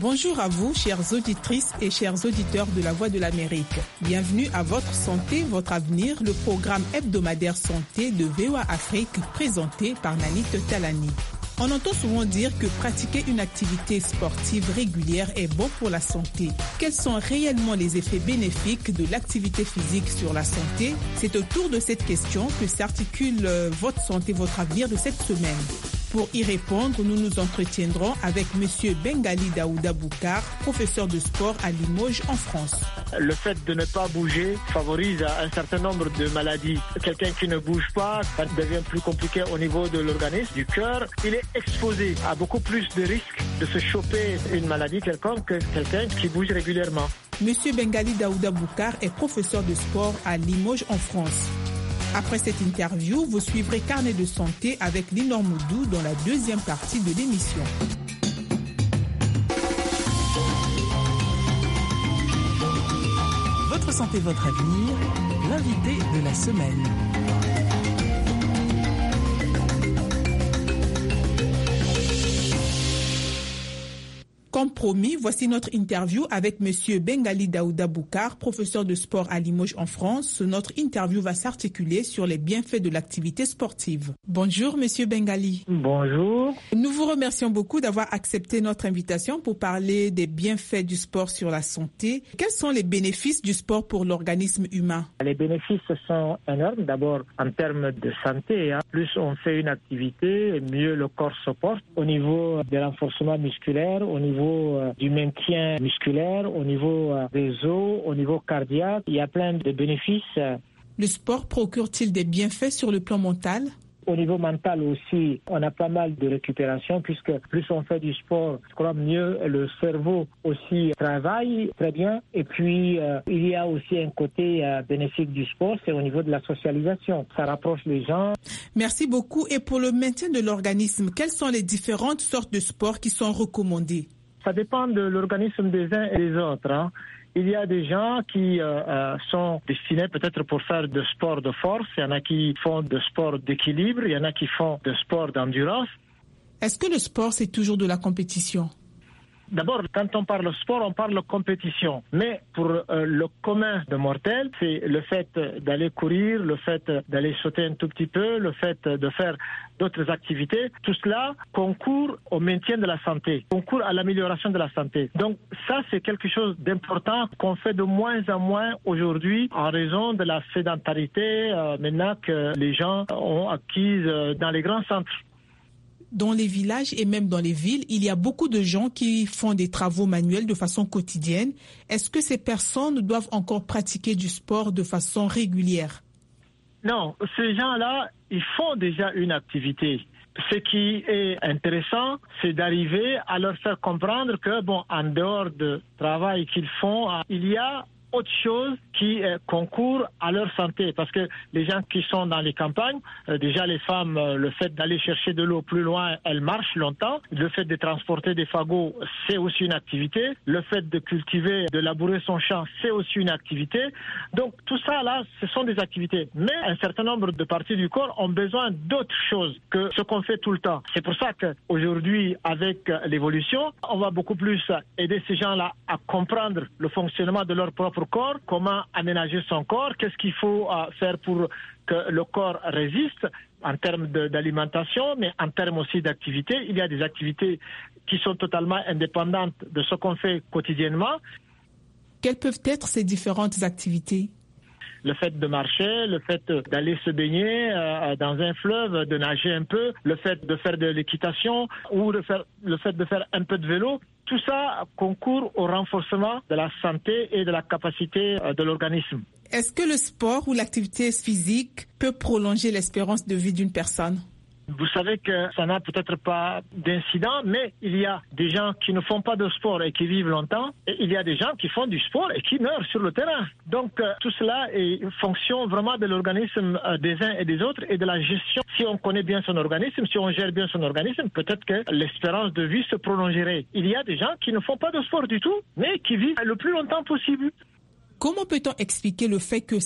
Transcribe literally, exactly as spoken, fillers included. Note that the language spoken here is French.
Bonjour à vous, chères auditrices et chers auditeurs de La Voix de l'Amérique. Bienvenue à Votre Santé, Votre Avenir, le programme hebdomadaire santé de V O A Afrique présenté par Nanit Talani. On entend souvent dire que pratiquer une activité sportive régulière est bon pour la santé. Quels sont réellement les effets bénéfiques de l'activité physique sur la santé? C'est autour de cette question que s'articule Votre Santé, Votre Avenir de cette semaine. Pour y répondre, nous nous entretiendrons avec M. Bengali Daouda Boukar, professeur de sport à Limoges en France. Le fait de ne pas bouger favorise un certain nombre de maladies. Quelqu'un qui ne bouge pas, ça devient plus compliqué au niveau de l'organisme, du cœur. Il est exposé à beaucoup plus de risques de se choper une maladie quelconque que quelqu'un qui bouge régulièrement. M. Bengali Daouda Boukar est professeur de sport à Limoges en France. Après cette interview, vous suivrez Carnet de santé avec Linor Moudou dans la deuxième partie de l'émission. Votre santé, votre avenir, l'invité de la semaine. Comme promis, voici notre interview avec M. Bengali Daouda Boukar, professeur de sport à Limoges en France. Notre interview va s'articuler sur les bienfaits de l'activité sportive. Bonjour M. Bengali. Bonjour. Nous vous remercions beaucoup d'avoir accepté notre invitation pour parler des bienfaits du sport sur la santé. Quels sont les bénéfices du sport pour l'organisme humain? Les bénéfices sont énormes. D'abord, en termes de santé, hein. Plus on fait une activité, mieux le corps se porte. Au niveau de renforcement musculaire, au niveau du maintien musculaire, au niveau des os, au niveau cardiaque, il y a plein de bénéfices. Le sport procure-t-il des bienfaits sur le plan mental? Au niveau mental aussi, on a pas mal de récupération puisque plus on fait du sport, je crois mieux le cerveau aussi travaille très bien. Et puis, euh, il y a aussi un côté euh, bénéfique du sport, c'est au niveau de la socialisation. Ça rapproche les gens. Merci beaucoup. Et pour le maintien de l'organisme, quelles sont les différentes sortes de sports qui sont recommandées? Ça dépend de l'organisme des uns et des autres, hein. Il y a des gens qui euh, euh, sont destinés peut-être pour faire de sport de force, il y en a qui font de sport d'équilibre, il y en a qui font de sport d'endurance. Est-ce que le sport, c'est toujours de la compétition? D'abord, quand on parle sport, on parle de compétition. Mais pour euh, le commun de mortels, c'est le fait d'aller courir, le fait d'aller sauter un tout petit peu, le fait de faire d'autres activités. Tout cela concourt au maintien de la santé, concourt à l'amélioration de la santé. Donc ça, c'est quelque chose d'important qu'on fait de moins en moins aujourd'hui en raison de la sédentarité euh, maintenant que les gens ont acquise euh, dans les grands centres. Dans les villages et même dans les villes, il y a beaucoup de gens qui font des travaux manuels de façon quotidienne. Est-ce que ces personnes doivent encore pratiquer du sport de façon régulière? Non, ces gens-là, ils font déjà une activité. Ce qui est intéressant, c'est d'arriver à leur faire comprendre que, bon, en dehors du travail qu'ils font, il y a autre chose qui euh, concourt à leur santé. Parce que les gens qui sont dans les campagnes, euh, déjà les femmes, euh, le fait d'aller chercher de l'eau plus loin, elles marchent longtemps. Le fait de transporter des fagots, c'est aussi une activité. Le fait de cultiver, de labourer son champ, c'est aussi une activité. Donc tout ça là, ce sont des activités. Mais un certain nombre de parties du corps ont besoin d'autres choses que ce qu'on fait tout le temps. C'est pour ça qu'aujourd'hui, avec l'évolution, on va beaucoup plus aider ces gens-là à comprendre le fonctionnement de leur propre corps, comment aménager son corps, qu'est-ce qu'il faut euh, faire pour que le corps résiste en termes de, d'alimentation, mais en termes aussi d'activité. Il y a des activités qui sont totalement indépendantes de ce qu'on fait quotidiennement. Quelles peuvent être ces différentes activités? Le fait de marcher, le fait d'aller se baigner euh, dans un fleuve, de nager un peu, le fait de faire de l'équitation ou de faire, le fait de faire un peu de vélo. Tout ça concourt au renforcement de la santé et de la capacité de l'organisme. Est-ce que le sport ou l'activité physique peut prolonger l'espérance de vie d'une personne? Vous savez que ça n'a peut-être pas d'incident, mais il y a des gens qui ne font pas de sport et qui vivent longtemps, et il y a des gens qui font du sport et qui meurent sur le terrain. Donc euh, tout cela est fonction vraiment de l'organisme euh, des uns et des autres et de la gestion. Si on connaît bien son organisme, si on gère bien son organisme, peut-être que l'espérance de vie se prolongerait. Il y a des gens qui ne font pas de sport du tout, mais qui vivent le plus longtemps possible. Comment peut-on expliquer le fait que